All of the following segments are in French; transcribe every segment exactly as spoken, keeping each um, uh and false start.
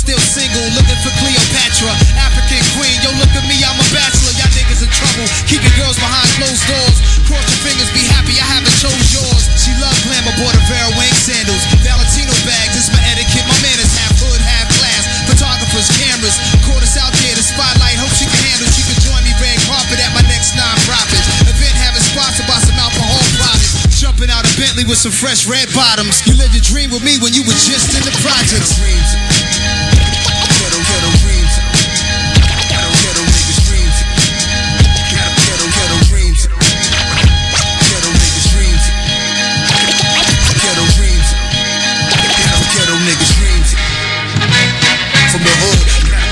still single, looking for Cleopatra, African queen. Yo, look at me, I'm a bachelor. Y'all niggas in trouble, keeping girls behind closed doors. Cross your fingers, be happy I haven't chose yours. She love glamour, bought a Vera Wang sandals, Valentino bags. It's my etiquette. My man is half hood, half class. Photographers, cameras, caught us out there. The spotlight, hope she can handle. She can join me red carpet at my next non-profit event, having sponsored by some alcohol products. Jumping out of Bentley with some fresh red bottoms. You lived your dream with me when you were just in the projects. Ghetto, ghetto dreams. Ghetto, ghetto niggas dreams. Ghetto, ghetto, ghetto dreams. Ghetto niggas dreams. Ghetto dreams. Ghetto, ghetto niggas dreams. From the hood.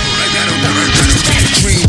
Dream.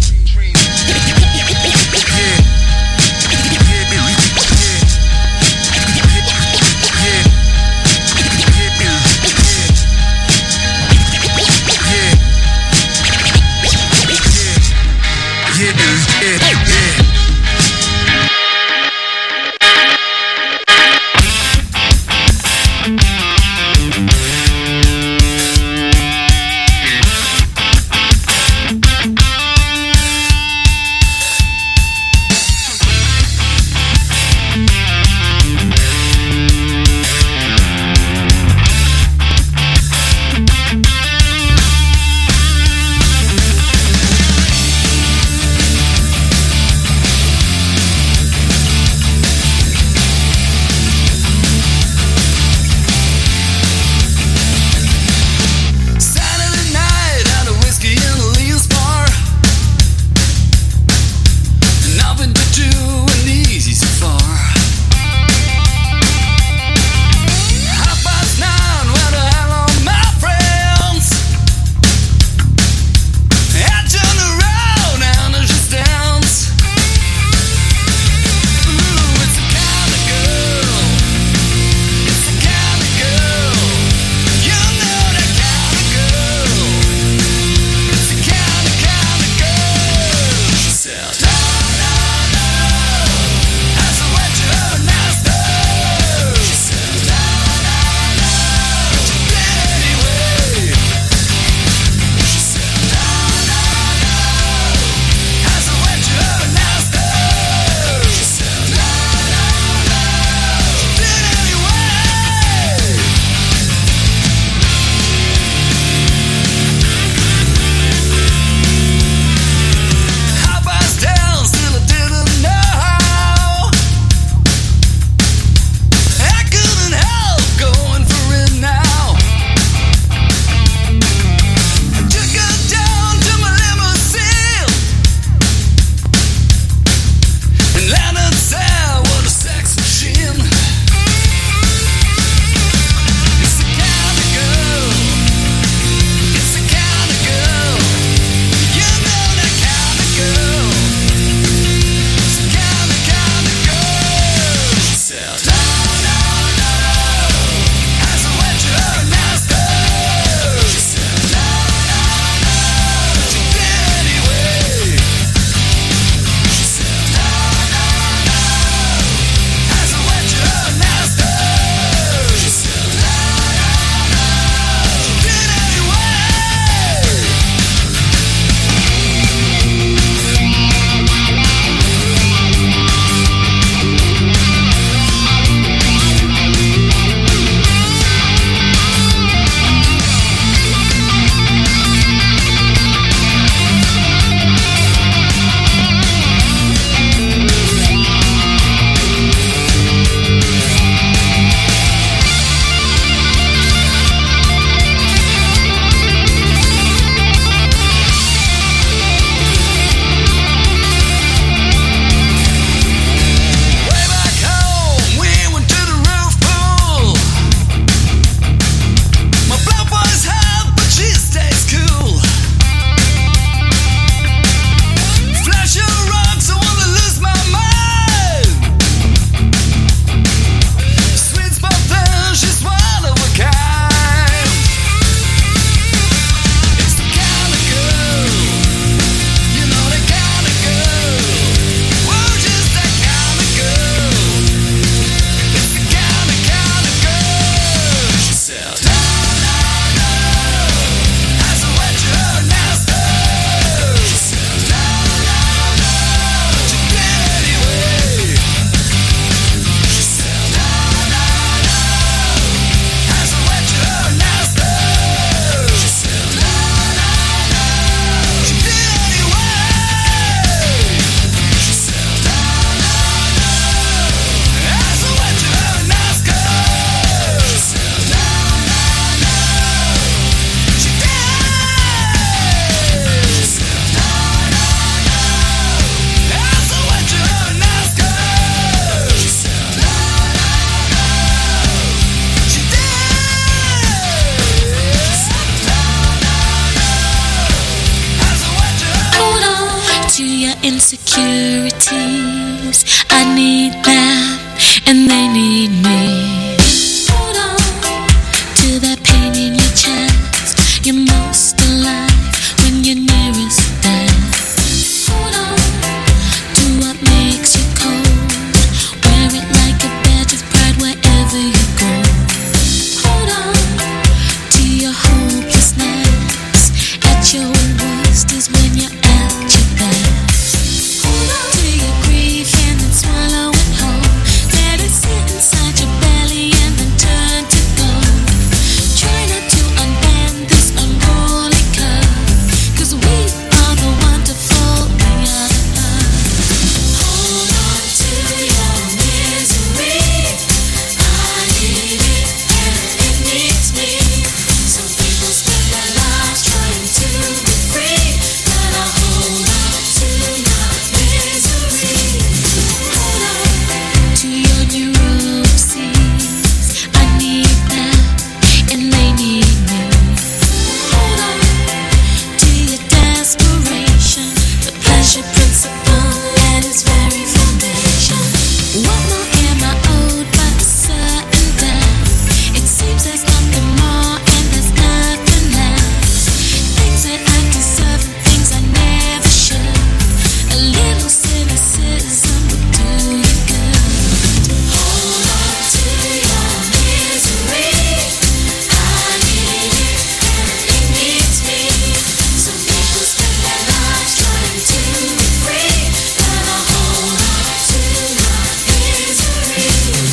to your insecurities. I need them, and they need me. Hold on to that pain in your chest. You're most alive when you're nearest death. Hold on to what makes you cold. Wear it like a badge of pride wherever you go. Hold on to your hopelessness. At your worst is when you're at your best. Hold on to your grief and then swallow it whole. Let it sit inside your belly and then turn to gold. Try not to unbend this unruly curve, 'cause we are the wonderful, we are the earth. Hold on to your misery. I need it and it needs me. Some people spend their lives trying to be free, but I hold on to my misery. Hold on to your neuroses. I need them and they need me. Hold on to your desperation, the pleasure principle at its very foundation. What more am I owed but a certain death? It seems there's nothing more and there's nothing less. Things that I deserve and things I never should. A little cynicism will do you good. Hold on to your misery. I need it and it needs me. Some people spend their lives trying to be free, but I hold on to my misery.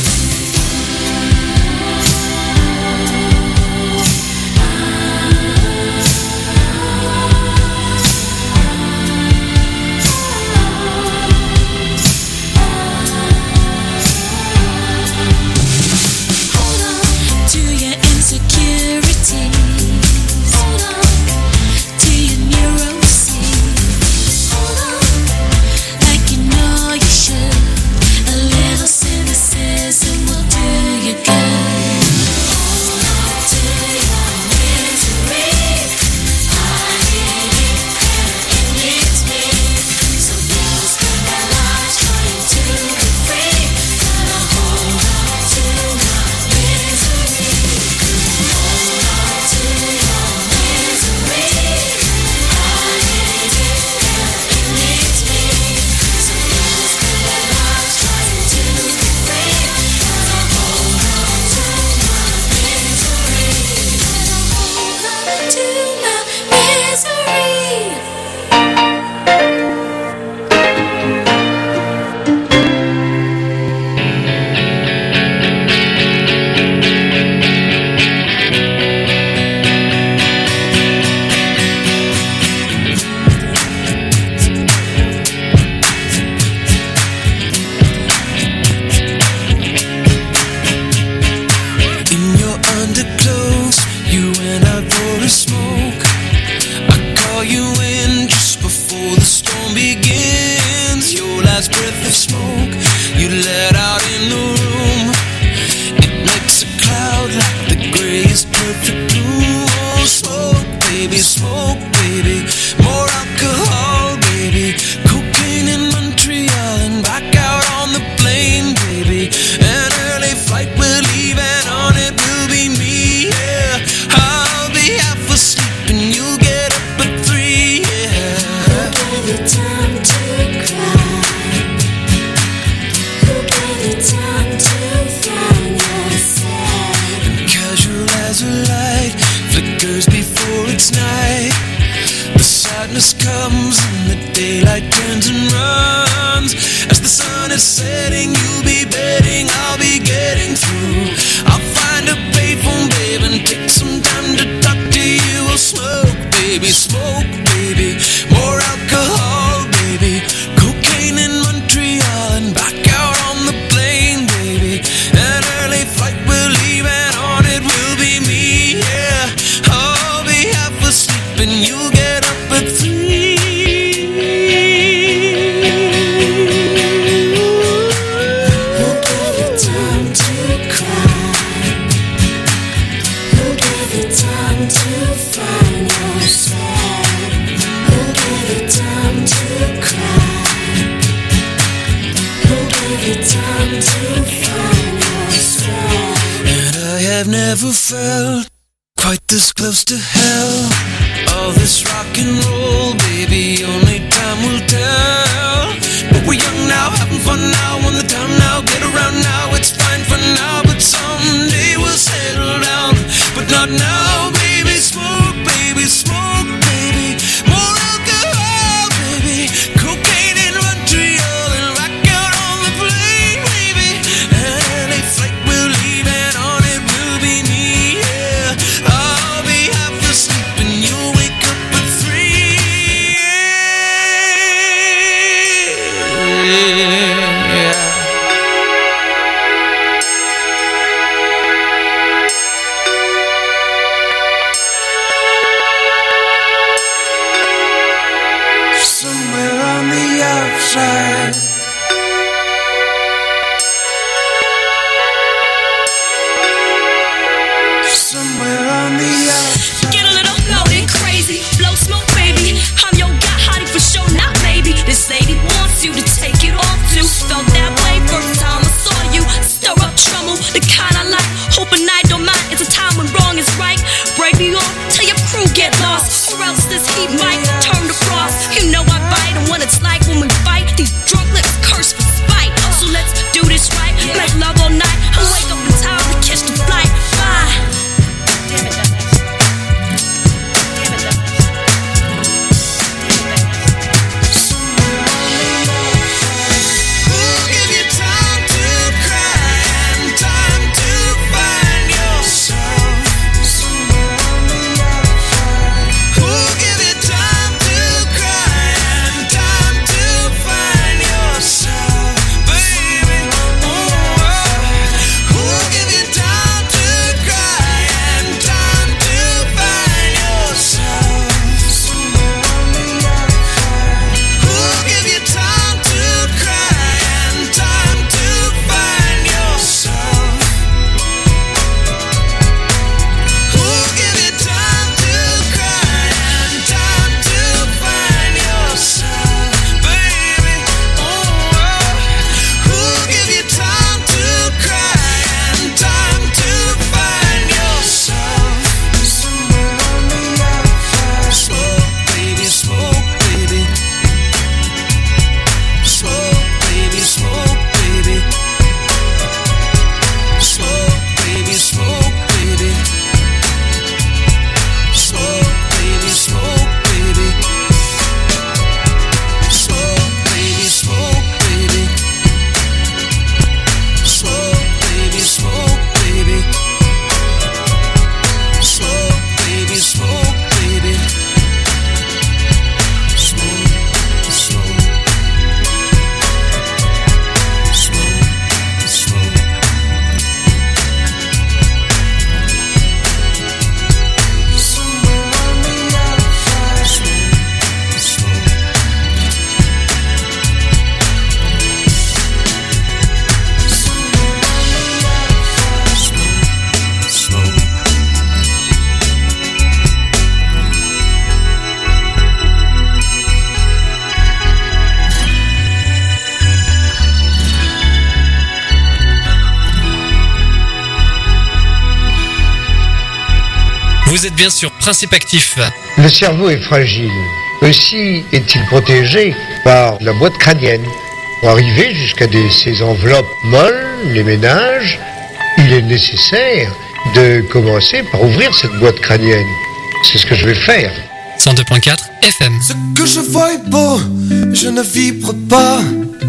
Hold on to your insecurities. Hold on to your neuroses. Hold on like you know you should. A little cynicism will do you good. Hold on to your misery. I need it and it needs me. Some people spend their lives trying to be free, but I hold on to my misery. Hold on to your misery. I need it and it needs me. Some people spend their lives trying to be free, but I hold on to my misery. But I hold on to my misery. In your underclothes, you went out for a smoke. I call you in just before the storm begins. Your last breath of smoke you let out in the room. It makes a cloud like the grayest perfect blue. Oh, smoke, baby, smoke, baby. More alcohol, baby. Cocaine in Montreal and back out on the plane, baby. An early flight we're leaving on, it will be me, yeah. I'll be half asleep and you'll get up at three, yeah. Who gave you time to cry? Who gave you time to find yourself? And casual as a light flickers before it's night. The sadness comes and the daylight turns and runs. As the sun is setting, you'll be betting I'll be getting through. I'll find a payphone, babe, and take some time to talk to you. Oh, smoke, baby, smoke, baby. More alcohol, baby. Cocaine in Montreal and back out on the plane, baby. An early flight we're leaving on, it will be me, yeah. I'll be half asleep and you'll get up at three. Who gave you time to cry? Who gave you time to find yourself? this close to hell. All this rock and roll, baby, only time will tell. But we're young now, having fun now, on the town now, get around now, it's fine for now, but someday we'll settle down. But not now, baby, smoke, baby, smoke, baby, more alcohol, baby, cocaine and Montreal, and rock out on the plane, baby, and a flight we'll leave, and on it will be me, yeah. I'll be half asleep and you'll wake up at three, yeah. Somewhere on the outside, somewhere on the outside. Get a little loaded, crazy, blow smoke, baby. I'm your guy, hottie for sure, not maybe. This lady wants you to take it off too. Felt that way first time I saw you. Stir up trouble, the kind I like. Hoping I don't mind. It's a time when wrong is right. Break me off till your crew get lost, or else this heat might turn to frost. You know I bite and what it's like when we fight. These drunk lips curse for spite. So let's do this right. Make love all night and wake up in time to catch the flight. Bye. Damn it, that nice. Damn it, that nice. Damn it, that nice. Who'll give you time to cry and time to find yourself? Somewhere on the outside. Who'll give you time to cry and time to find yourself, baby? Oh, who'll give you time to cry and time to find yourself? Somewhere on the outside. Who'll give you time to cry and time to find yourself? Who'll give you time to cry and time to find yourself, baby? Oh, who'll give you time to cry and time to find yourself? Somewhere on the outside. Smoke, baby, smoke, baby. Smoke, baby, smoke, baby. Smoke, baby, smoke, baby. Smoke, baby, smoke, baby. Smoke, baby, smoke, baby. Smoke, baby, smoke, baby. Smoke, baby, smoke, baby. Smoke, smoke. Smoke, smoke. Somewhere on the outside. Smoke, smoke. Somewhere on the outside. Smoke, smoke. Vous êtes bien sur Principe Actif. Le cerveau est fragile. Aussi est-il protégé par la boîte crânienne. Pour arriver jusqu'à des- ces enveloppes molles, les ménages, il est nécessaire de commencer par ouvrir cette boîte crânienne. C'est ce que je vais faire. cent deux point quatre F M. Ce que je vois est beau, je ne vibre pas.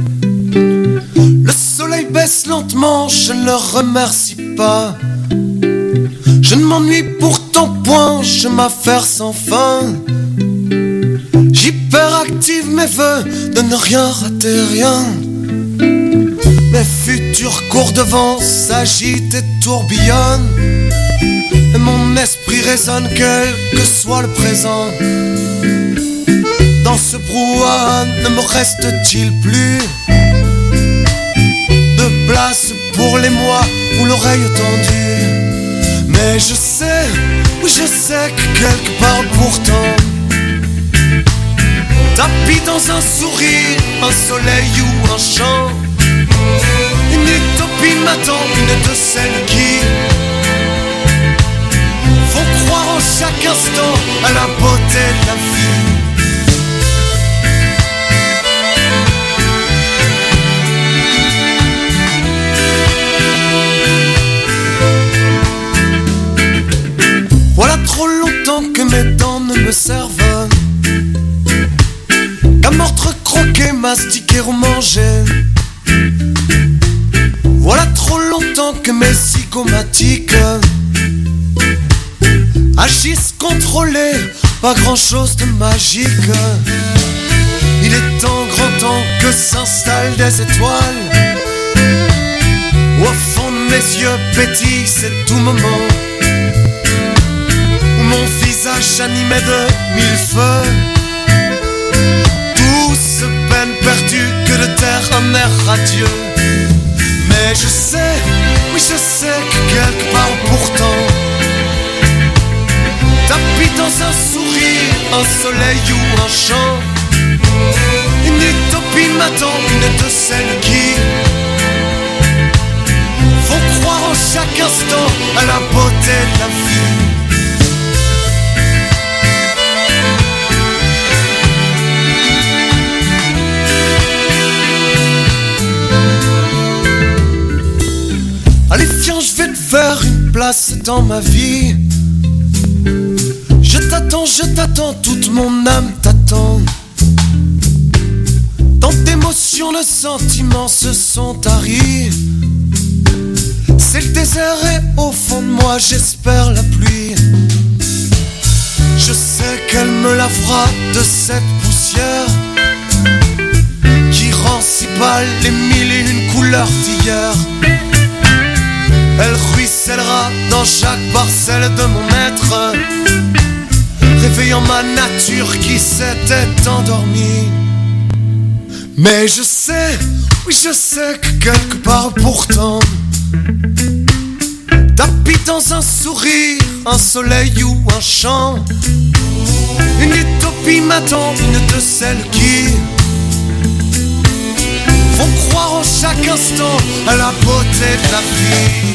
Le soleil baisse lentement, je ne le remercie pas. Je ne m'ennuie pourtant point, je m'affaire sans fin. J'hyperactive mes vœux de ne rien rater, rien. Mes futurs cours devant s'agitent et tourbillonnent. Et mon esprit résonne quel que soit le présent. Dans ce brouhaha ne me reste-t-il plus de place pour les mois où l'oreille tendue. Mais je sais, oui je sais que quelque part pourtant tapis dans un sourire, un soleil ou un chant, une utopie m'attend, une de celles qui font croire aux chaque instant à la beauté de la vie. Voilà trop longtemps que mes dents ne me servent qu'à mordre, croquer, mastiquer ou manger. Voilà trop longtemps que mes zygomatiques agissent contrôlés, pas grand chose de magique. Il est temps, grand temps que s'installent des étoiles où au fond de mes yeux pétille c'est tout moment où mon visage animé de mille feux. Douce peine perdue que de terre un air radieux. Mais je sais, oui je sais que quelque part pourtant tapis dans un sourire, un soleil ou un chant, une utopie m'attend, une de celles qui font croire en chaque instant à la beauté de la vie. Allez viens, je vais te faire une place dans ma vie. Je t'attends, je t'attends, toute mon âme t'attend. Tant d'émotions, de sentiments se sont taris. C'est le désert et au fond de moi j'espère la pluie. Je sais qu'elle me lavera de cette poussière qui rend si pâle les mille et une couleurs d'hier. Elle ruissellera dans chaque parcelle de mon être, réveillant ma nature qui s'était endormie. Mais je sais, oui je sais que quelque part pourtant tapis dans un sourire, un soleil ou un chant, une utopie m'attend, une de celles qui font croire en chaque instant à la beauté de la vie.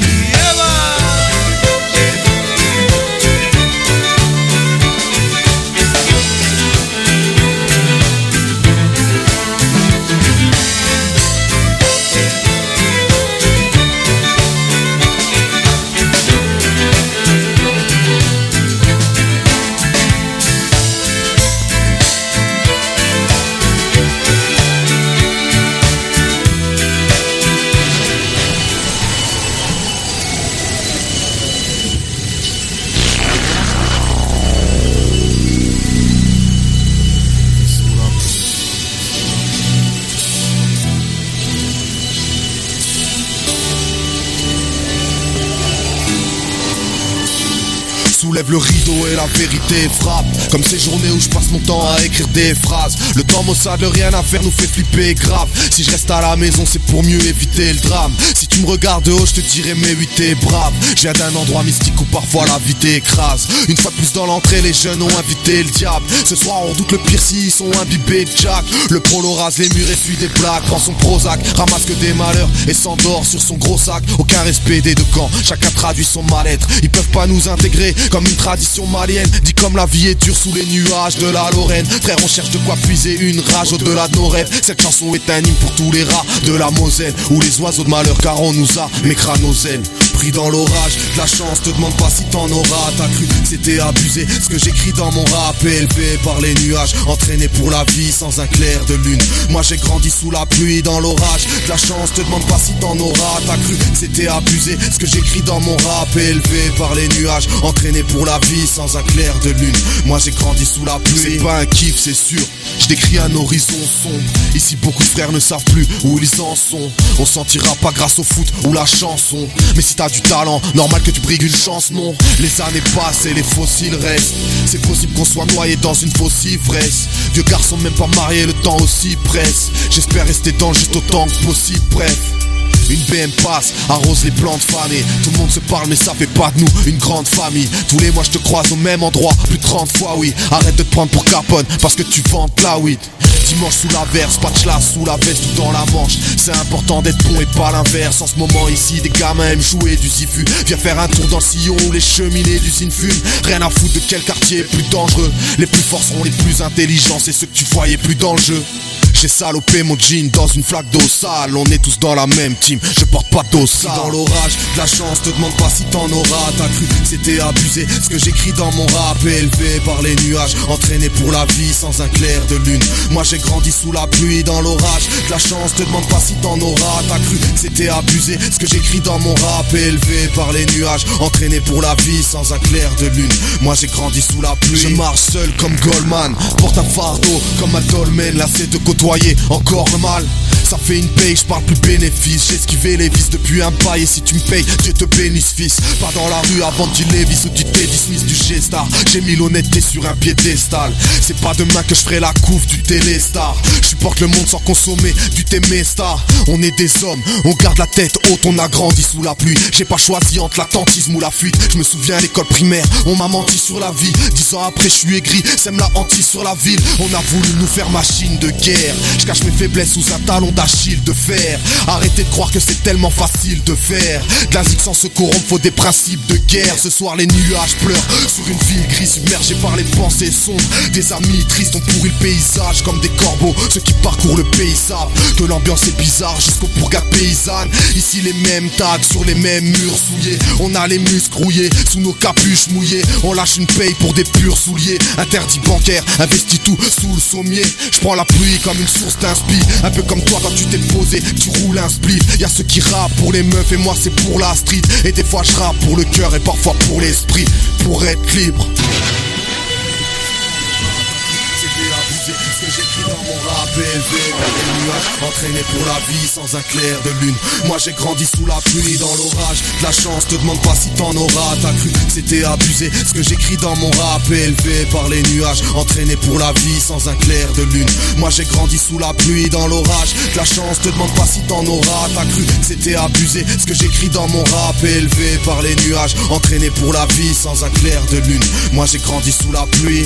Soulève le rideau et la vérité frappe. Comme ces journées où je passe mon temps à écrire des phrases. Le temps maussade, le rien à faire nous fait flipper grave. Si je reste à la maison c'est pour mieux éviter le drame. Si tu me regardes de haut je te dirais mais oui t'es brave. Je viens d'un endroit mystique où parfois la vie t'écrase. Une fois de plus dans l'entrée les jeunes ont invité le diable. Ce soir on doute le pire s'ils sont imbibés de Jack. Le polo rase les murs et fuit des plaques. Prend son Prozac, ramasse que des malheurs et s'endort sur son gros sac. Aucun respect des deux camps, chacun traduit son mal-être. Ils peuvent pas nous intégrer comme une tradition malienne. Dit comme la vie est dure sous les nuages de la Lorraine. Frère on cherche de quoi puiser une rage au-delà de nos rêves. Cette chanson est un hymne pour tous les rats de la Moselle. Ou les oiseaux de malheur car on nous a mécra nos ailes. Pris dans l'orage, de la chance te demande pas si t'en auras. T'as cru que c'était abusé. Ce que j'écris dans mon rap est élevé par les nuages. Entraîné pour la vie sans un clair de lune. Moi j'ai grandi sous la pluie dans l'orage. De la chance te demande pas si t'en auras. T'as cru que c'était abusé. Ce que j'écris dans mon rap est élevé par les nuages. Entraîné pour la vie sans un clair de lune. Moi j'ai grandi sous la pluie. C'est pas un kiff c'est sûr. Je décris un horizon sombre. Ici beaucoup de frères ne savent plus où ils en sont. On sentira pas grâce au foot ou la chanson. Mais si t'as du talent, normal que tu brigues une chance, non. Les années passent et les fossiles restent. C'est possible qu'on soit noyé dans une fosse ivresse. Vieux garçon même pas marié, le temps aussi presse. J'espère rester dans le juste autant que possible, bref. Une B M passe, arrose les plantes fanées. Tout le monde se parle mais ça fait pas de nous une grande famille. Tous les mois je te croise au même endroit, plus de trente fois oui. Arrête de te prendre pour Capone parce que tu vends de la weed. Dimanche sous la verse, spatula sous la veste ou dans la manche. C'est important d'être bon et pas l'inverse. En ce moment ici, des gamins aiment jouer du zifu. Viens faire un tour dans le sillon où les cheminées d'usine fument. Rien à foutre de quel quartier est plus dangereux. Les plus forts seront les plus intelligents, c'est ceux que tu voyais plus dans le jeu. J'ai salopé mon jean dans une flaque d'eau sale. On est tous dans la même team, je porte pas d'eau sale. Dans l'orage, de la chance, te demande pas si t'en auras. T'as cru que c'était abusé, ce que j'écris dans mon rap est élevé par les nuages, entraîné pour la vie sans un clair de lune. Moi j'ai grandi sous la pluie, dans l'orage, de la chance, te demande pas si t'en auras. T'as cru que c'était abusé, ce que j'écris dans mon rap est élevé par les nuages, entraîné pour la vie sans un clair de lune. Moi j'ai grandi sous la pluie, je marche seul comme Goldman, porte un fardeau comme un dolmen, lassé de côtoyer encore le mal. Ça fait une paye, je parle plus bénéfice. J'ai esquivé les vis depuis un bail. Et si tu me payes, Dieu te bénisse fils. Pas dans la rue avant de dire Lévis ou du Teddy Smith du G-Star. J'ai mis l'honnêteté sur un piédestal. C'est pas demain que je ferai la couve du Téléstar. Je supporte le monde sans consommer du Téméstar. On est des hommes, on garde la tête haute. On a grandi sous la pluie. J'ai pas choisi entre l'attentisme ou la fuite. Je me souviens à l'école primaire, on m'a menti sur la vie. Dix ans après je suis aigri, sème la hantise sur la ville. On a voulu nous faire machine de guerre. Je cache mes faiblesses sous un talon d'Achille de fer. Arrêtez de croire que c'est tellement facile de faire. De la zig sans se corrompre, faut des principes de guerre. Ce soir les nuages pleurent sur une ville grise submergée par les pensées sombres. Des amis tristes ont pourri le paysage comme des corbeaux. Ceux qui parcourent le pays savent que l'ambiance est bizarre jusqu'au bourgade paysanne. Ici les mêmes tags sur les mêmes murs souillés. On a les muscles rouillés sous nos capuches mouillées. On lâche une paye pour des purs souliers. Interdit bancaire, investis tout sous le sommier. Je prends la pluie comme une source d'inspi. Un peu comme toi quand tu t'es posé, tu roules un split. Y'a ceux qui rappent pour les meufs et moi c'est pour la street. Et des fois je rappe pour le cœur et parfois pour l'esprit. Pour être libre. Ce que j'écris dans mon rap est élevé par les nuages, entraîné pour la vie sans un clair de lune. Moi j'ai grandi sous la pluie, dans l'orage. De la chance, te demande pas si t'en auras. T'as cru que c'était abusé. Ce que j'écris dans mon rap est élevé par les nuages, entraîné pour la vie sans un clair de lune. Moi j'ai grandi sous la pluie, dans l'orage. De la chance, te demande pas si t'en auras. T'as cru que c'était abusé. Ce que j'écris dans mon rap est élevé par les nuages, entraîné pour la vie sans un clair de lune. Moi j'ai grandi sous la pluie.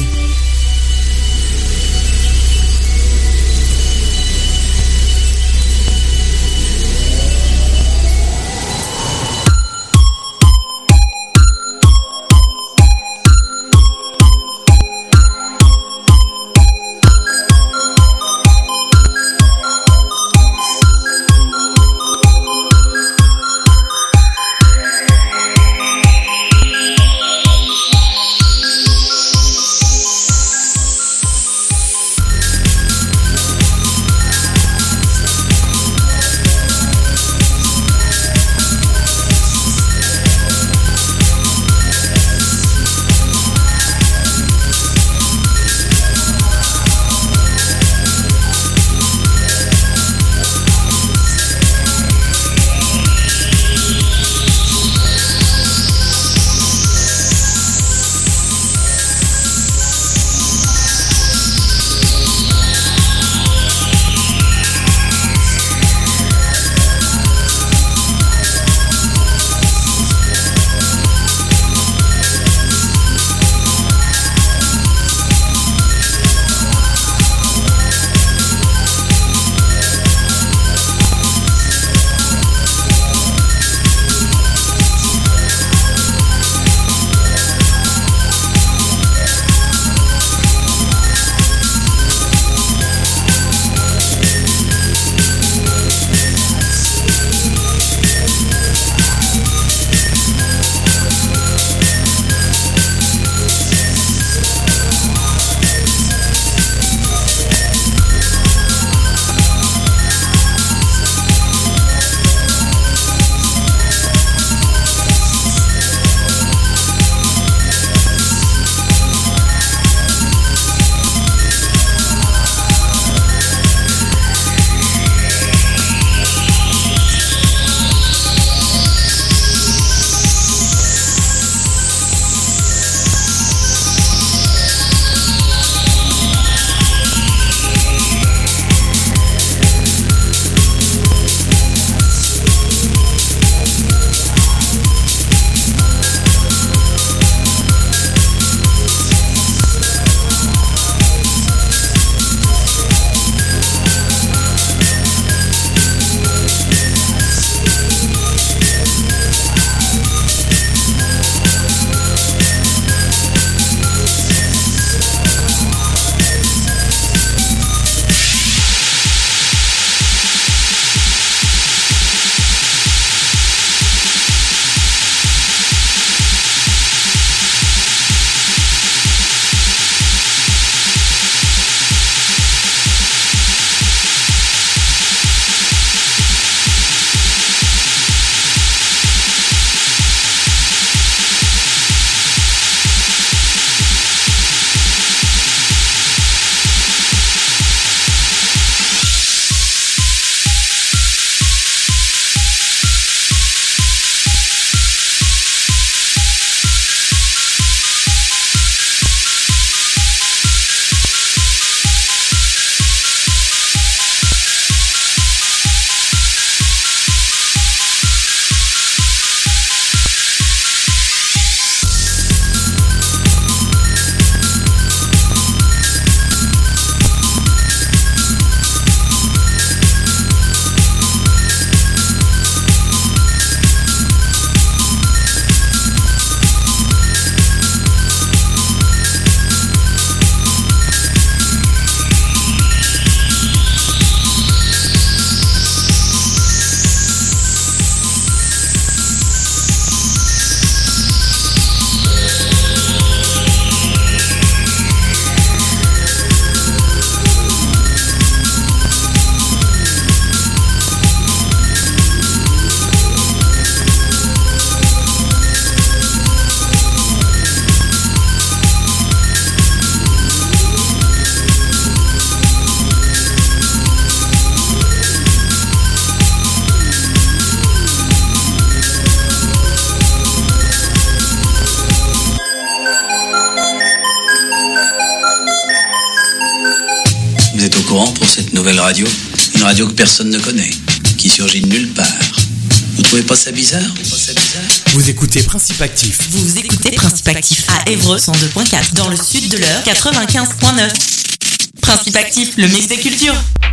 courant pour cette nouvelle radio? Une radio que personne ne connaît, qui surgit de nulle part. Vous trouvez pas ça bizarre? Pas ça bizarre? Vous écoutez Principe Actif. Vous écoutez Principe Actif à Évreux cent deux virgule quatre, dans le sud de l'Eure quatre-vingt-quinze virgule neuf. Principe Actif, le mix des cultures.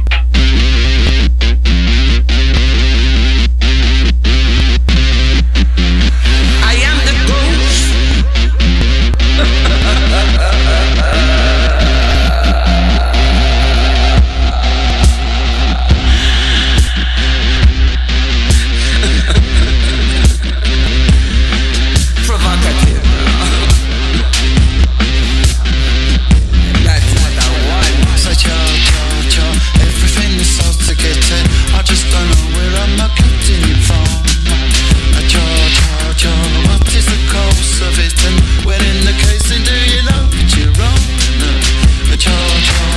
I am the ghost. Provocative. That's what I want. Such a, cha, cha, everything is so to get it. I just don't know where I'm not getting it from. A cha, cha, cha, what is the cause of it? And when in the case, and do you know that you're wrong? A cha, cha.